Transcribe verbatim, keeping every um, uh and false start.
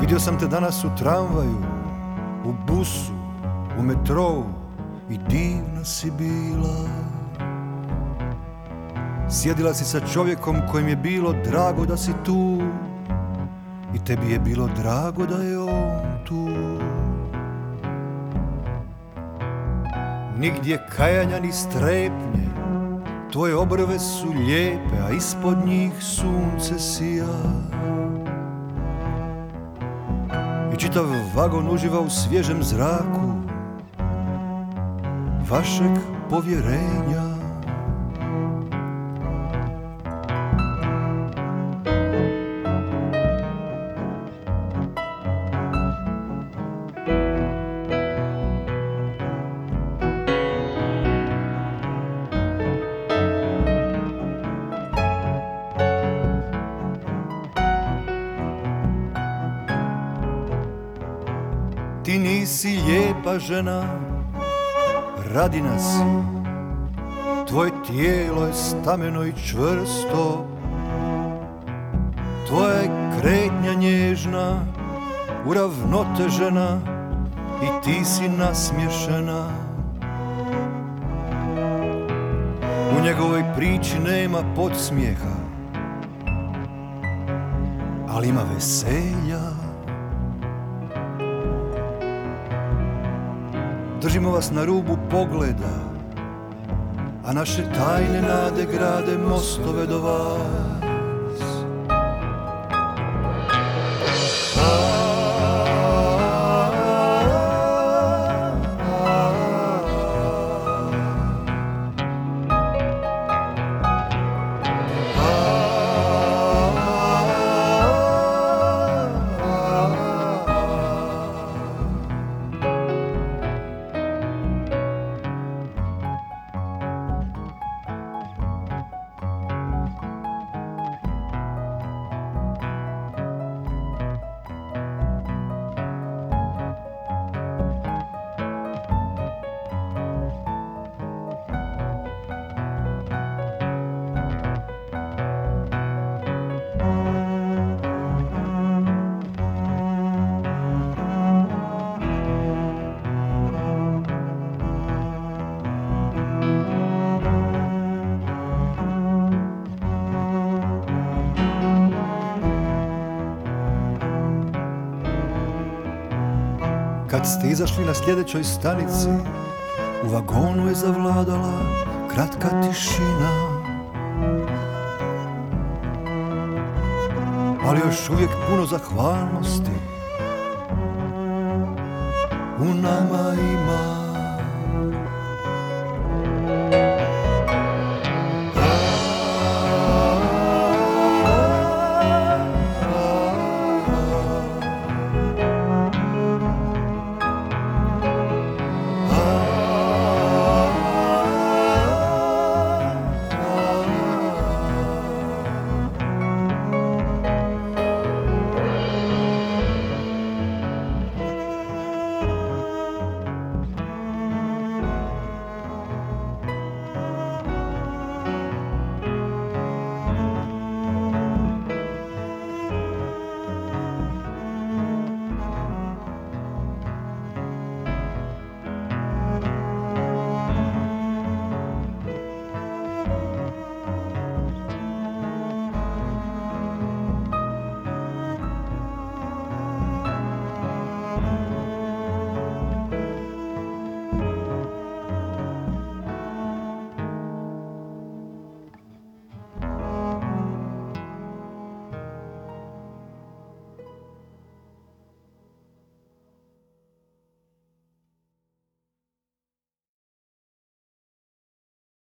Vidio sam te danas u tramvaju, u busu, u metrou i divna si bila. Sjedila si sa čovjekom kojem je bilo drago da si tu i tebi je bilo drago da je on tu. Nigdje kajanja ni strepnje, tvoje obrve su lijepe, a ispod njih sunce sija. I čitav vagon uživa u svježem zraku vašeg povjerenja. Ti nisi lijepa žena, radina si, tvoje tijelo je stameno i čvrsto, tvoja je kretnja nježna, uravnotežena i ti si nasmješena. U njegovoj priči nema podsmijeha, ali ima veselja. Držimo vas na rubu pogleda, a naše tajne nade grade mostove do vas. Kad ste izašli na sljedećoj stanici, u vagonu je zavladala kratka tišina. Ali još uvijek puno zahvalnosti u nama ima.